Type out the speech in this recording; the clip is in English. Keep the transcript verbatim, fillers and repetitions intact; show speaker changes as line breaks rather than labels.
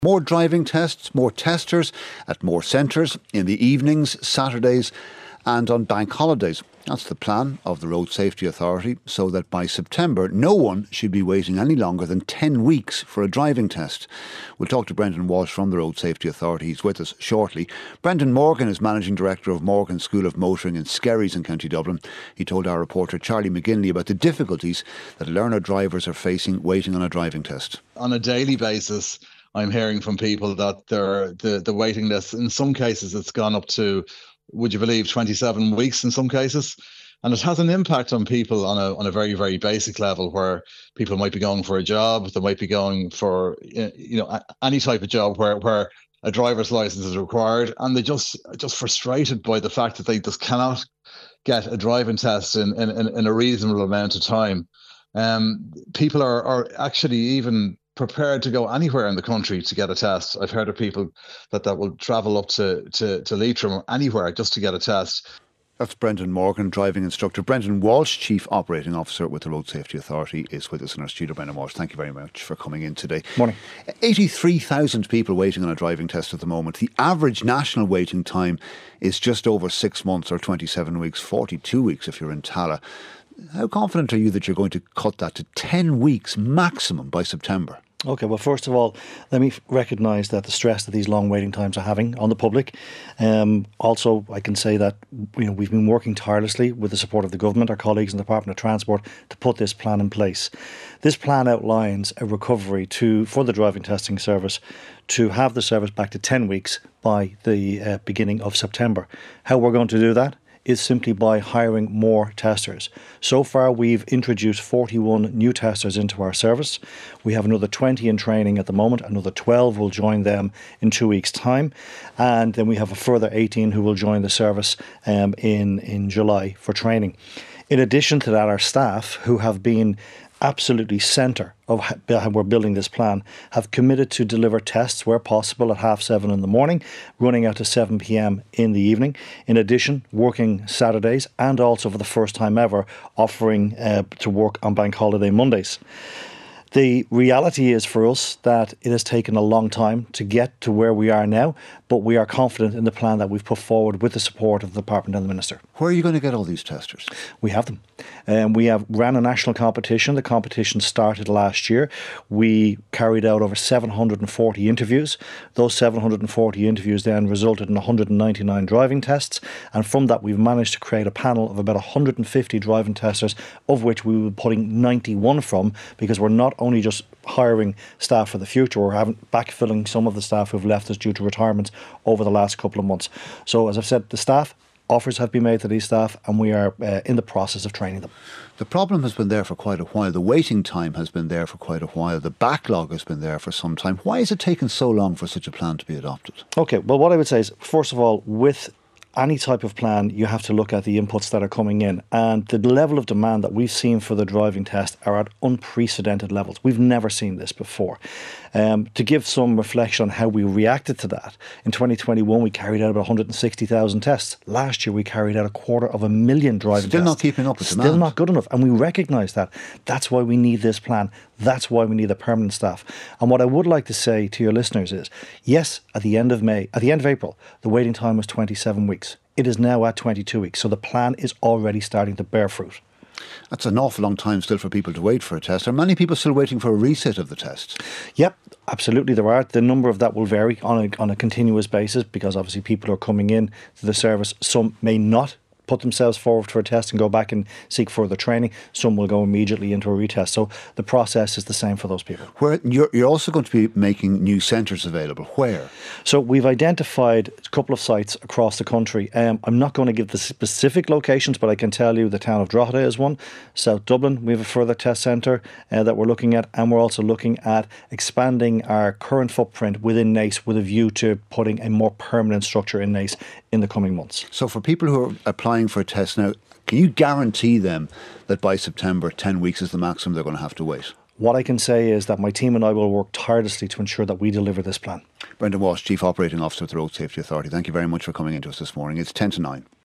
More driving tests, more testers at more centres in the evenings, Saturdays and on bank holidays. That's the plan of the Road Safety Authority, so that by September no one should be waiting any longer than ten weeks for a driving test. We'll talk to Brendan Walsh from the Road Safety Authority. He's with us shortly. Brendan Morgan is Managing Director of Morgan School of Motoring in Skerries in County Dublin. He told our reporter Charlie McGinley about the difficulties that learner drivers are facing waiting on a driving test.
On a daily basis, I'm hearing from people that they're, the, the waiting list, in some cases, it's gone up to, would you believe, twenty-seven weeks in some cases. And it has an impact on people on a on a very, very basic level, where people might be going for a job, they might be going for, you know, any type of job where, where a driver's license is required, and they just just frustrated by the fact that they just cannot get a driving test in, in, in a reasonable amount of time. Um, people are, are actually even prepared to go anywhere in the country to get a test. I've heard of people that, that will travel up to, to, to Leitrim or anywhere just to get a test.
That's Brendan Morgan, driving instructor. Brendan Walsh, Chief Operating Officer with the Road Safety Authority, is with us in our studio. Brendan Walsh, thank you very much for coming in today.
Morning.
eighty-three thousand people waiting on a driving test at the moment. The average national waiting time is just over six months or twenty-seven weeks, forty-two weeks if you're in Tallaght. How confident are you that you're going to cut that to ten weeks maximum by September?
Okay, well, first of all, let me recognise that the stress that these long waiting times are having on the public. Um, also, I can say that you know we've been working tirelessly with the support of the government, our colleagues in the Department of Transport, to put this plan in place. This plan outlines a recovery to for the driving testing service to have the service back to ten weeks by the uh, beginning of September. How we're going to do that is simply by hiring more testers. So far, we've introduced forty-one new testers into our service. We have another twenty in training at the moment. Another twelve will join them in two weeks' time. And then we have a further eighteen who will join the service um, in, in July for training. In addition to that, our staff, who have been absolutely centre of how we're building this plan, have committed to deliver tests where possible at half seven in the morning, running out to seven p.m. in the evening. In addition, working Saturdays and also for the first time ever offering uh, to work on bank holiday Mondays. The reality is for us that it has taken a long time to get to where we are now, but we are confident in the plan that we've put forward with the support of the Department and the Minister.
Where are you going to get all these testers?
We have them. Um, we have ran a national competition. The competition started last year. We carried out over seven hundred forty interviews. Those seven hundred forty interviews then resulted in one hundred ninety-nine driving tests. And from that, we've managed to create a panel of about one hundred fifty driving testers, of which we were putting ninety-one from, because we're not only just hiring staff for the future, we're having backfilling some of the staff who've left us due to retirements over the last couple of months. So as I've said, the staff, offers have been made to these staff, and we are uh, in the process of training them.
The problem has been there for quite a while. The waiting time has been there for quite a while. The backlog has been there for some time. Why has it taken so long for such a plan to be adopted?
Okay, well, what I would say is, first of all, with any type of plan, you have to look at the inputs that are coming in. And the level of demand that we've seen for the driving test are at unprecedented levels. We've never seen this before. Um, to give some reflection on how we reacted to that, in twenty twenty-one we carried out about one hundred sixty thousand tests. Last year we carried out a quarter of a million driving
Still
tests.
Still not keeping up with demand.
Still not good enough. And we recognise that. That's why we need this plan. That's why we need the permanent staff. And what I would like to say to your listeners is, yes, at the end of May, at the end of April, the waiting time was twenty-seven weeks. It is now at twenty-two weeks. So the plan is already starting to bear fruit.
That's an awful long time still for people to wait for a test. Are many people still waiting for a reset of the test?
Yep, absolutely there are. The number of that will vary on a, on a continuous basis, because obviously people are coming in to the service. Some may not put themselves forward for a test and go back and seek further training. Some will go immediately into a retest. So the process is the same for those people.
Where you're, you're also going to be making new centres available. Where?
So we've identified a couple of sites across the country. Um, I'm not going to give the specific locations, but I can tell you the town of Drogheda is one. South Dublin, we have a further test centre uh, that we're looking at, and we're also looking at expanding our current footprint within Naas with a view to putting a more permanent structure in Naas in the coming months.
So for people who are applying for a test now, can you guarantee them that by September ten weeks is the maximum they're going to have to wait?
What I can say is that my team and I will work tirelessly to ensure that we deliver this plan.
Brendan Walsh, Chief Operating Officer with the Road Safety Authority, thank you very much for coming into us this morning. It's ten to nine.